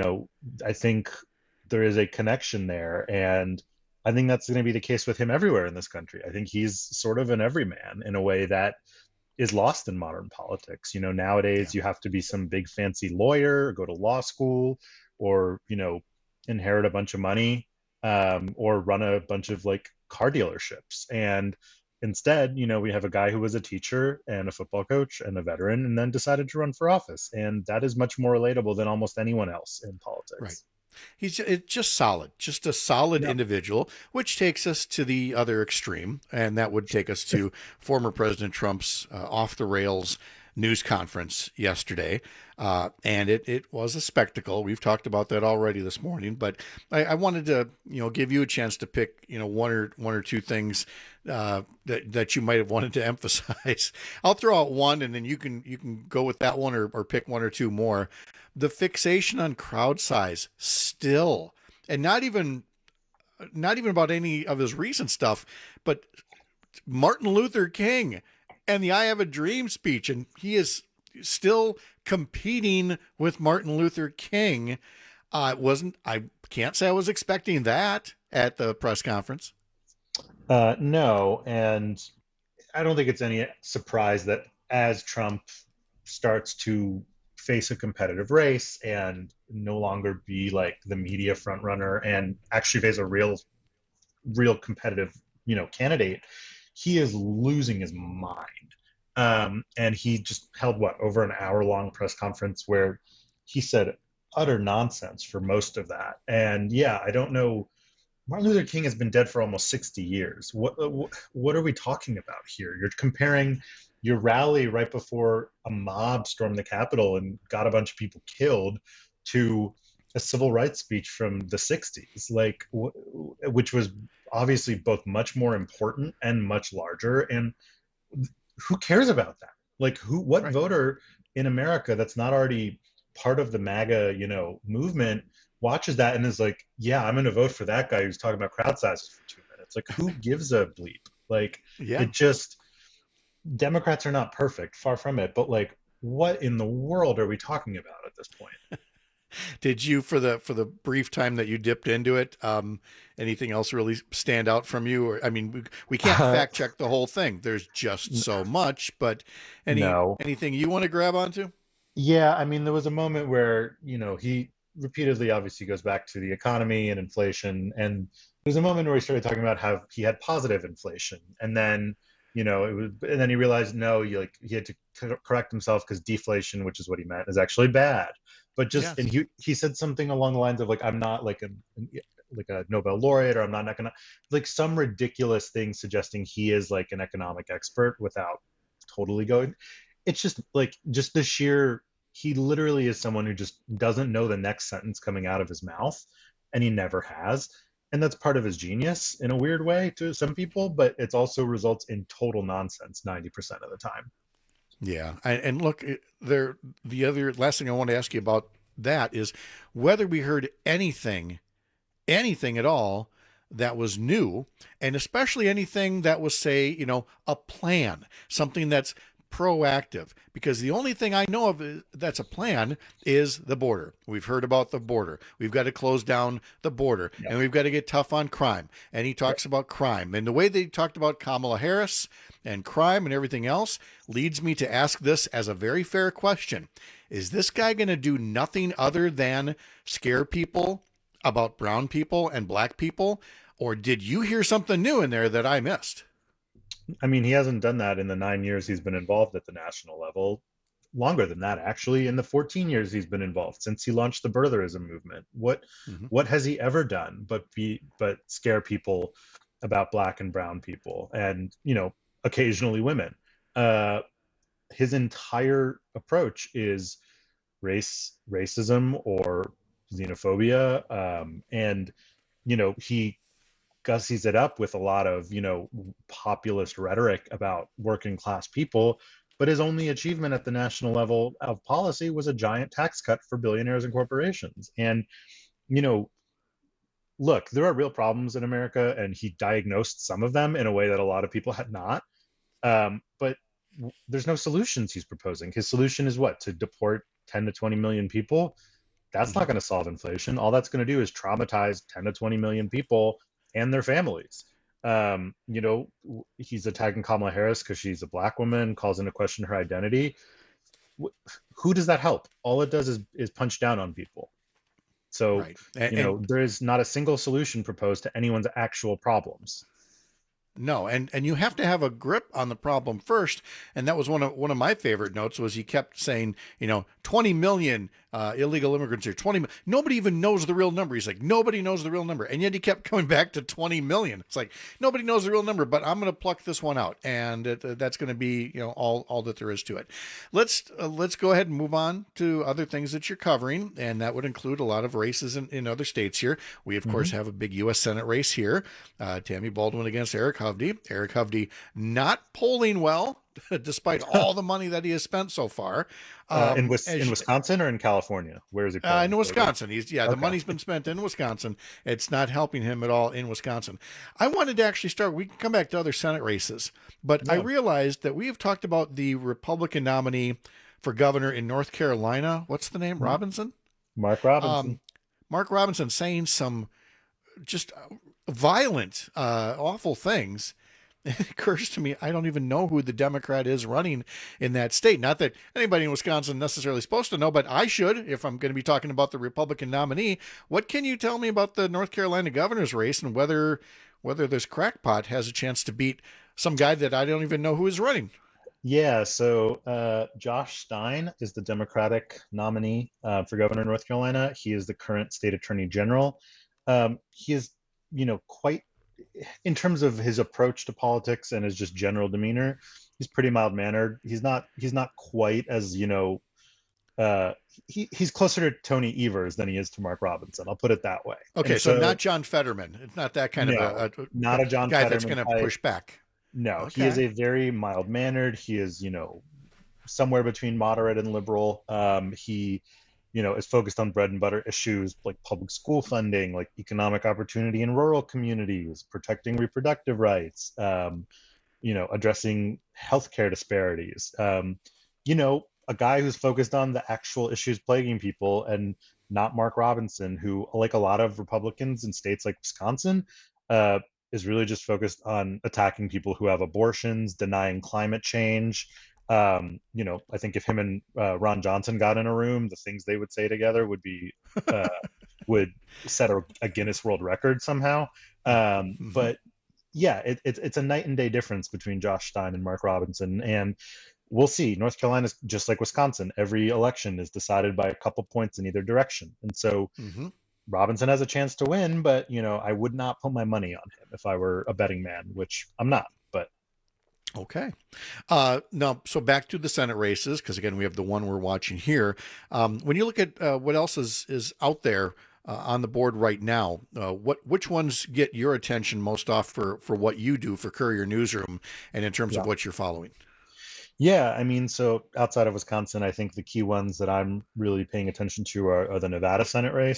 I think there is a connection there, and I think that's going to be the case with him everywhere in this country. I think he's sort of an everyman in a way that is lost in modern politics. Nowadays you have to be some big fancy lawyer, or go to law school, or inherit a bunch of money, or run a bunch of like car dealerships. And instead, we have a guy who was a teacher and a football coach and a veteran, and then decided to run for office. And that is much more relatable than almost anyone else in politics. Right. It's just solid, just a solid individual, which takes us to the other extreme. And that would take us to former President Trump's off the rails news conference yesterday. And it was a spectacle. We've talked about that already this morning, but I wanted to, give you a chance to pick, one or two things that you might have wanted to emphasize. I'll throw out one, and then you can go with that one, or pick one or two more. The fixation on crowd size still, and not even about any of his recent stuff, but Martin Luther King and the I Have a Dream speech, and he is still competing with Martin Luther King. I can't say I was expecting that at the press conference. No, and I don't think it's any surprise that as Trump starts to face a competitive race and no longer be like the media front runner and actually face a real competitive, candidate, he is losing his mind. And he just held over an hour-long press conference where he said utter nonsense for most of that. And yeah, I don't know. Martin Luther King has been dead for almost 60 years. What are we talking about here? You're comparing your rally right before a mob stormed the Capitol and got a bunch of people killed to a civil rights speech from the 60s, which was obviously both much more important and much larger. And who cares about that? What right. voter in America that's not already part of the MAGA, movement watches that and is like, yeah, I'm going to vote for that guy who's talking about crowd sizes for 2 minutes. Who gives a bleep? It just, Democrats are not perfect, far from it. But what in the world are we talking about at this point? Did you, for the brief time that you dipped into it, anything else really stand out from you? Or, I mean, we can't fact check the whole thing. There's just so much, but anything you want to grab onto? Yeah. I mean, there was a moment where, he repeatedly obviously goes back to the economy and inflation. And there's a moment where he started talking about how he had positive inflation. And then, and then he realized, no, he had to correct himself because deflation, which is what he meant, is actually bad. But and he said something along the lines of I'm not like a Nobel laureate, or I'm not some ridiculous thing suggesting he is an economic expert without totally going. It's just the sheer, he literally is someone who just doesn't know the next sentence coming out of his mouth, and he never has. And that's part of his genius in a weird way to some people, but it also results in total nonsense 90% of the time. Yeah. And look, the other last thing I want to ask you about that is whether we heard anything at all that was new, and especially anything that was, say, a plan, something that's proactive, because the only thing I know of that's a plan is the border. We've heard about the border. We've got to close down the border, and we've got to get tough on crime. And he talks about crime. And the way they talked about Kamala Harris and crime and everything else leads me to ask this as a very fair question. Is this guy going to do nothing other than scare people about brown people and black people? Or did you hear something new in there that I missed? I mean, he hasn't done that in the 9 years he's been involved at the national level. Longer than that, actually, in the 14 years he's been involved since he launched the birtherism movement. What has he ever done but scare people about black and brown people, and occasionally women? His entire approach is racism or xenophobia, and he gussies it up with a lot of populist rhetoric about working class people, but his only achievement at the national level of policy was a giant tax cut for billionaires and corporations. And look, there are real problems in America, and he diagnosed some of them in a way that a lot of people had not, but there's no solutions he's proposing. His solution is what? To deport 10 to 20 million people? That's not going to solve inflation. All that's going to do is traumatize 10 to 20 million people and their families. He's attacking Kamala Harris because she's a black woman, calls into question her identity. Who does that help? All it does is punch down on people. So, there is not a single solution proposed to anyone's actual problems. No, and you have to have a grip on the problem first, and that was one of my favorite notes. Was he kept saying 20 million illegal immigrants here, 20. Nobody even knows the real number. He's like, nobody knows the real number, and yet he kept coming back to 20 million. It's like, nobody knows the real number, but I'm going to pluck this one out, and that's going to be all that there is to it. Let's go ahead and move on to other things that you're covering, and that would include a lot of races in other states here. We of course have a big U.S. Senate race here. Tammy Baldwin against Eric Hovde. Eric Hovde not polling well, despite all the money that he has spent so far. In Wisconsin or in California? Where is he polling? In Wisconsin. The money's been spent in Wisconsin. It's not helping him at all in Wisconsin. I wanted to actually start. We can come back to other Senate races, but I realized that we have talked about the Republican nominee for governor in North Carolina. What's the name? Robinson? Mark Robinson. Mark Robinson saying some just violent, awful things. It occurs to me, I don't even know who the Democrat is running in that state. Not that anybody in Wisconsin is necessarily supposed to know, but I should if I'm going to be talking about the Republican nominee. What can you tell me about the North Carolina governor's race and whether this crackpot has a chance to beat some guy that I don't even know who is running? Yeah, so Josh Stein is the Democratic nominee for governor of North Carolina. He is the current state attorney general. He is, quite, in terms of his approach to politics and his just general demeanor, he's pretty mild-mannered. He's not quite as, he's closer to Tony Evers than he is to Mark Robinson. I'll put it that way. Okay, so not John Fetterman. It's not that kind of not a John guy Fetterman that's going to push back. No, Okay. He is a very mild-mannered. He is, somewhere between moderate and liberal. He, is focused on bread and butter issues like public school funding, like economic opportunity in rural communities, protecting reproductive rights, addressing healthcare disparities. A guy who's focused on the actual issues plaguing people, and not Mark Robinson, who, like a lot of Republicans in states like Wisconsin, is really just focused on attacking people who have abortions, denying climate change. I think if him and Ron Johnson got in a room, the things they would say together would be would set a Guinness World Record somehow. But yeah, it's a night and day difference between Josh Stein and Mark Robinson, and we'll see. North Carolina's just like Wisconsin. Every election is decided by a couple points in either direction, and so Robinson has a chance to win. But I would not put my money on him if I were a betting man, which I'm not. But okay. Now, so back to the Senate races, because again, we have the one we're watching here. When you look at what else is out there on the board right now, which ones get your attention most off for what you do for Courier Newsroom and in terms of what you're following? Yeah, I mean, so outside of Wisconsin, I think the key ones that I'm really paying attention to are the Nevada Senate race.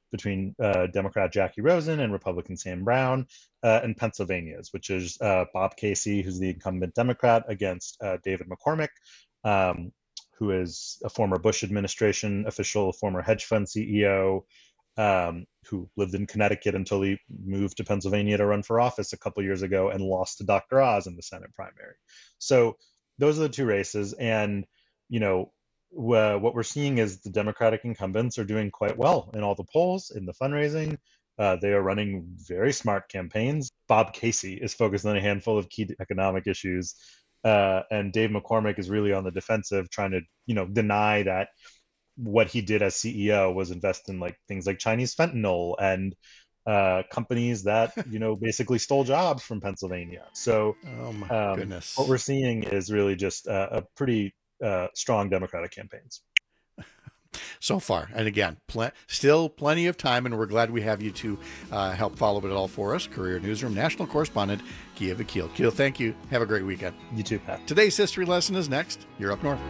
between Democrat Jackie Rosen and Republican Sam Brown, and Pennsylvania's, which is Bob Casey, who's the incumbent Democrat, against David McCormick, who is a former Bush administration official, a former hedge fund CEO, who lived in Connecticut until he moved to Pennsylvania to run for office a couple years ago and lost to Dr. Oz in the Senate primary. So those are the two races. And, what we're seeing is the Democratic incumbents are doing quite well in all the polls, in the fundraising. They are running very smart campaigns. Bob Casey is focused on a handful of key economic issues. And Dave McCormick is really on the defensive, trying to, deny that what he did as CEO was invest in things like Chinese fentanyl and companies that, basically stole jobs from Pennsylvania. So oh my goodness. What we're seeing is really just a pretty strong Democratic campaigns. So far. And again, still plenty of time, and we're glad we have you to help follow it all for us. Career Newsroom National Correspondent, Kia Vakil. Keel, thank you. Have a great weekend. You too, Pat. Today's history lesson is next. You're up north.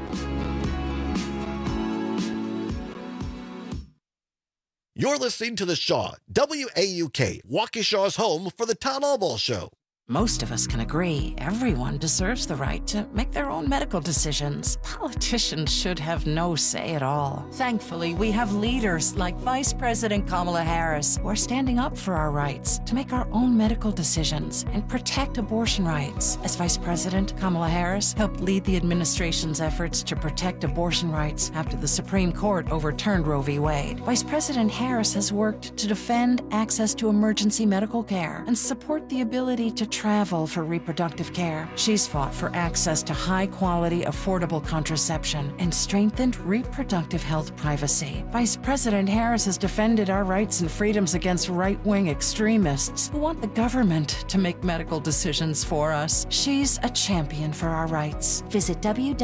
You're listening to The Shaw, WAUK, Waukesha's home for the Tom Albaugh Show. Most of us can agree everyone deserves the right to make their own medical decisions. Politicians should have no say at all. Thankfully, we have leaders like Vice President Kamala Harris who are standing up for our rights to make our own medical decisions and protect abortion rights. As Vice President, Kamala Harris helped lead the administration's efforts to protect abortion rights after the Supreme Court overturned Roe v. Wade. Vice President Harris has worked to defend access to emergency medical care and support the ability to travel for reproductive care. She's fought for access to high-quality, affordable contraception and strengthened reproductive health privacy. Vice President Harris has defended our rights and freedoms against right-wing extremists who want the government to make medical decisions for us. She's a champion for our rights. Visit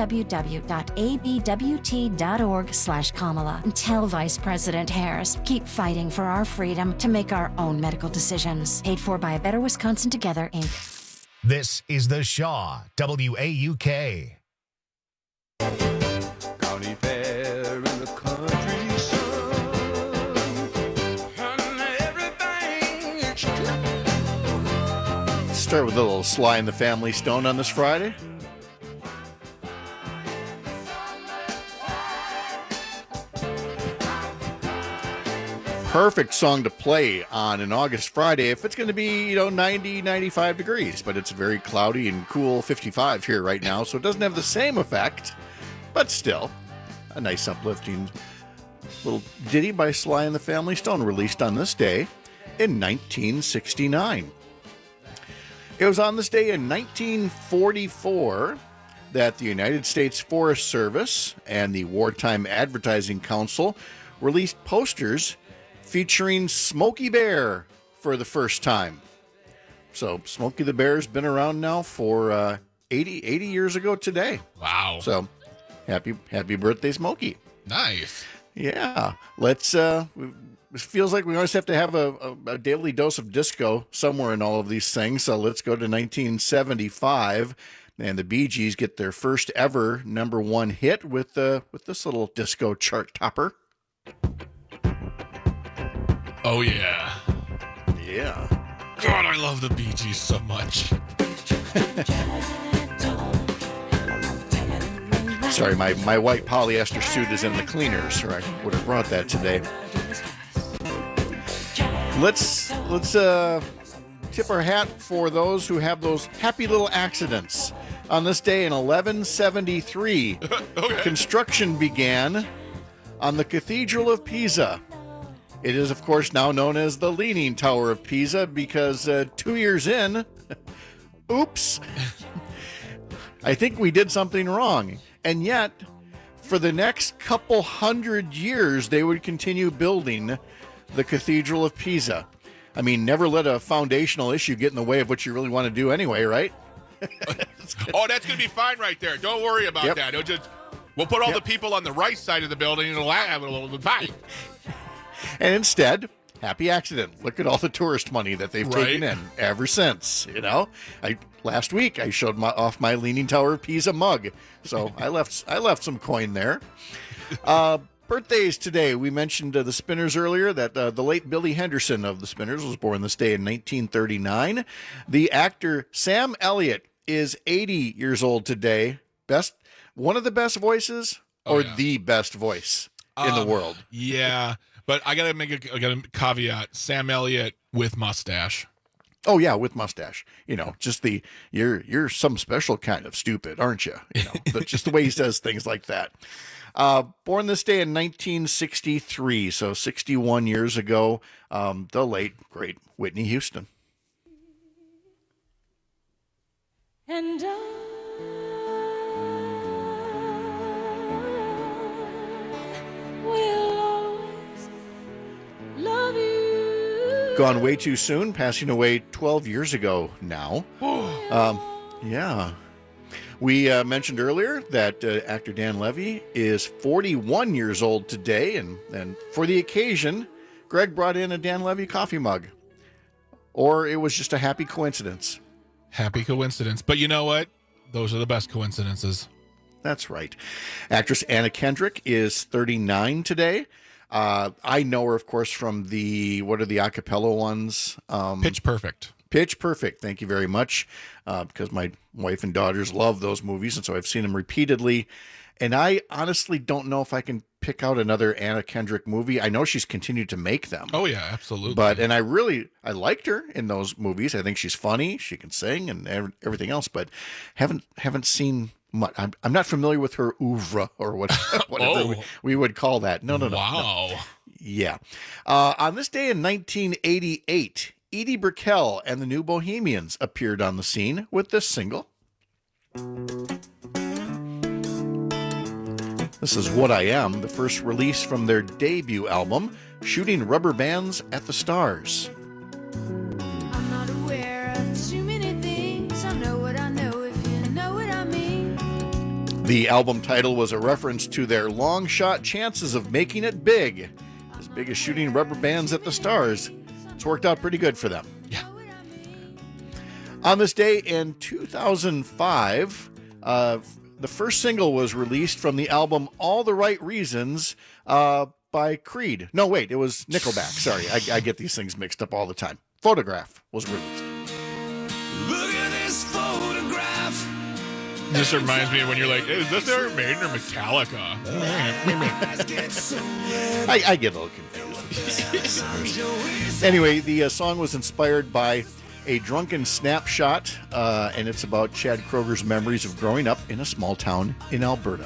www.abwt.org/Kamala and tell Vice President Harris, keep fighting for our freedom to make our own medical decisions. Paid for by A Better Wisconsin Together, Inc. This is The Shaw, WAUK. County fair in the country sun. Start with a little Sly and the Family Stone on this Friday. Perfect song to play on an August Friday if it's going to be, 90, 95 degrees, but it's very cloudy and cool 55 here right now, so it doesn't have the same effect, but still a nice uplifting little ditty by Sly and the Family Stone, released on this day in 1969. It was on this day in 1944 that the United States Forest Service and the Wartime Advertising Council released posters featuring Smokey Bear for the first time. So Smokey the Bear's been around now for 80 years ago today. Wow. So happy birthday, Smokey. Nice. Yeah. Let's it feels like we always have to have a daily dose of disco somewhere in all of these things. So let's go to 1975, and the Bee Gees get their first ever #1 hit with this little disco chart topper. Oh, yeah. Yeah. God, I love the Bee Gees so much. Sorry, my white polyester suit is in the cleaners, or I would have brought that today. Let's tip our hat for those who have those happy little accidents. On this day in 1173, construction began on the Cathedral of Pisa. It is, of course, now known as the Leaning Tower of Pisa because 2 years in, oops, I think we did something wrong. And yet, for the next couple hundred years, they would continue building the Cathedral of Pisa. I mean, never let a foundational issue get in the way of what you really want to do anyway, right? Oh, that's going to be fine right there. Don't worry about that. We'll put all the people on the right side of the building and it'll have a little bit fine. And instead, happy accident. Look at all the tourist money that they've taken in ever since. Last week I showed off my Leaning Tower of Pisa mug, so I left some coin there. Birthdays today. We mentioned the Spinners earlier, that the late Billy Henderson of the Spinners was born this day in 1939. The actor Sam Elliott is 80 years old today. One of the best voices, or the best voice in the world. Yeah, but I gotta make a caveat. Sam Elliott with mustache. Oh yeah, with mustache. You know, just you're some special kind of stupid, aren't you? You know, just the way he says things like that. Born this day in 1963, so 61 years ago, the late, great Whitney Houston. And will always love you. Gone way too soon, passing away 12 years ago now. Yeah. We mentioned earlier that actor Dan Levy is 41 years old today, and for the occasion, Greg brought in a Dan Levy coffee mug. Or it was just a happy coincidence. Happy coincidence. But you know what? Those are the best coincidences. That's right. Actress Anna Kendrick is 39 today. I know her, of course, from what are the a cappella ones? Pitch Perfect. Pitch Perfect. Thank you very much. Because my wife and daughters love those movies, and so I've seen them repeatedly. And I honestly don't know if I can pick out another Anna Kendrick movie. I know she's continued to make them. Oh yeah, absolutely. And I liked her in those movies. I think she's funny. She can sing and everything else, but haven't seen much. I'm not familiar with her oeuvre or whatever we would call that. No. Wow. No. Yeah. On this day in 1988, Edie Brickell and the New Bohemians appeared on the scene with this single. This is What I Am, the first release from their debut album, Shooting Rubber Bands at the Stars. I'm not aware of too many things. I know what I know, if you know what I mean. The album title was a reference to their long shot chances of making it big as shooting rubber bands at the stars. It's worked out pretty good for them. Yeah. On this day in 2005, the first single was released from the album All the Right Reasons by Creed. No, wait, it was Nickelback. Sorry, I get these things mixed up all the time. Photograph was released. Look at this photograph. This reminds me of when you're like, is this Iron Maiden or Metallica? I get a little confused. Anyway, the song was inspired by a drunken snapshot, and it's about Chad Kroger's memories of growing up in a small town in Alberta.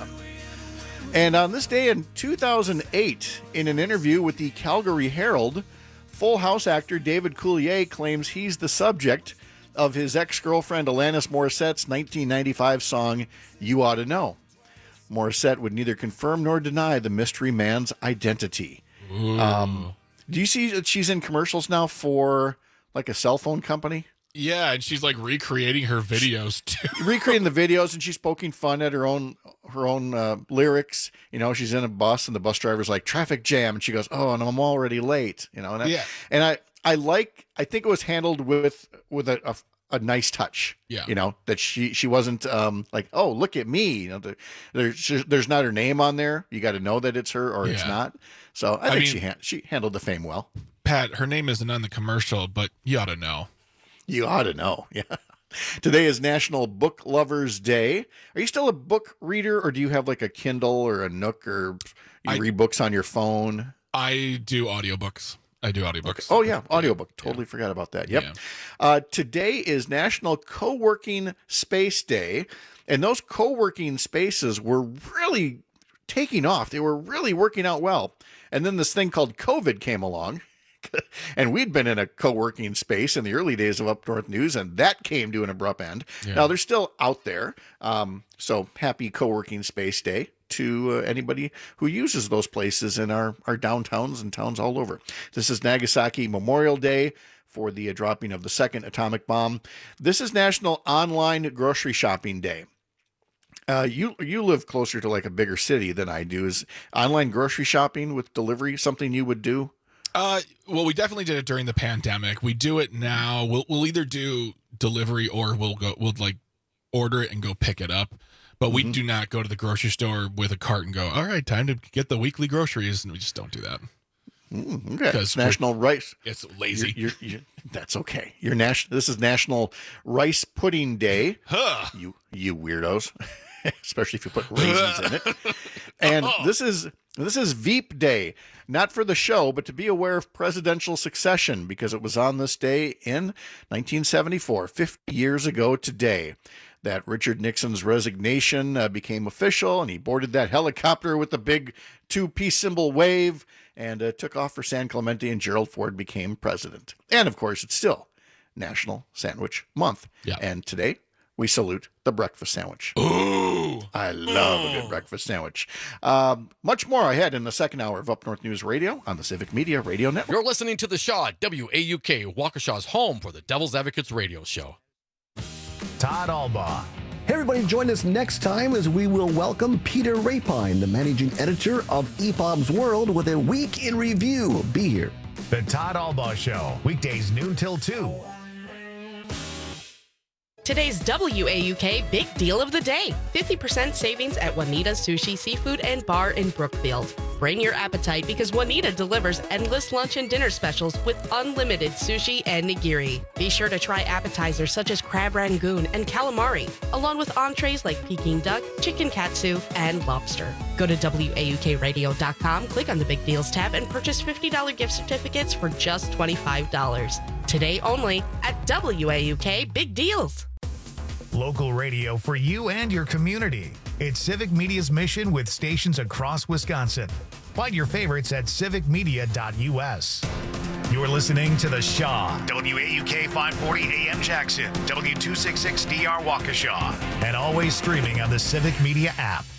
And on this day in 2008, in an interview with the Calgary Herald, Full House actor David Coulier claims he's the subject of his ex-girlfriend Alanis Morissette's 1995 song, You Ought to Know. Morissette would neither confirm nor deny the mystery man's identity. Do you see that she's in commercials now for like a cell phone company? Yeah, and she's like recreating her videos too. Recreating the videos, and she's poking fun at her own lyrics. You know, she's in a bus, and the bus driver's like, traffic jam, and she goes, "Oh, and I'm already late." You know, and I think it was handled with a nice touch. Yeah, you know, that she wasn't like, "Oh, look at me." You know, there's not her name on there. You got to know that it's her or it's not. So I think she handled the fame well. Pat, her name isn't on the commercial, but you ought to know. You ought to know. Yeah. Today is National Book Lovers Day. Are you still a book reader, or do you have like a Kindle or a Nook, or you read books on your phone? I do audiobooks. Okay. Oh, yeah. Audiobook. Totally forgot about that. Yep. Yeah. Today is National Co-working Space Day. And those co-working spaces were really taking off. They were really working out well. And then this thing called COVID came along. And we'd been in a co-working space in the early days of Up North News, and that came to an abrupt end. Yeah. Now, they're still out there. So happy Co-working Space Day to anybody who uses those places in our downtowns and towns all over. This is Nagasaki Memorial Day for the dropping of the second atomic bomb. This is National Online Grocery Shopping Day. You live closer to like a bigger city than I do. Is online grocery shopping with delivery something you would do? Well, we definitely did it during the pandemic. We do it now. We'll either do delivery or we'll like order it and go pick it up. But we do not go to the grocery store with a cart and go, all right, time to get the weekly groceries. And we just don't do that. Okay. Because National Rice. It's lazy. You're, that's okay. This is National Rice Pudding Day. Huh. You weirdos. Especially if you put raisins in it. And this is Veep Day. Not for the show, but to be aware of presidential succession, because it was on this day in 1974, 50 years ago today, that Richard Nixon's resignation became official, and he boarded that helicopter with the big 2-piece symbol wave and took off for San Clemente, and Gerald Ford became president. And, of course, it's still National Sandwich Month. Yeah. And today, we salute the breakfast sandwich. Ooh. I love a good breakfast sandwich. Much more ahead in the second hour of Up North News Radio on the Civic Media Radio Network. You're listening to The Shaw, WAUK, Waukesha's home for the Devil's Advocates radio show. Todd Albaugh. Hey, everybody, join us next time as we will welcome Peter Rapine, the managing editor of EPOB's World, with a week in review. Be here. The Todd Albaugh Show, weekdays noon till 2. Today's WAUK Big Deal of the Day. 50% savings at Juanita's Sushi, Seafood, and Bar in Brookfield. Bring your appetite because Juanita delivers endless lunch and dinner specials with unlimited sushi and nigiri. Be sure to try appetizers such as crab rangoon and calamari, along with entrees like Peking duck, chicken katsu, and lobster. Go to WAUKradio.com, click on the Big Deals tab, and purchase $50 gift certificates for just $25. Today only at WAUK Big Deals. Local radio for you and your community. It's Civic Media's mission with stations across Wisconsin. Find your favorites at civicmedia.us. You're listening to The Shaw, WAUK 540 AM Jackson, W266DR Waukesha, and always streaming on the Civic Media app.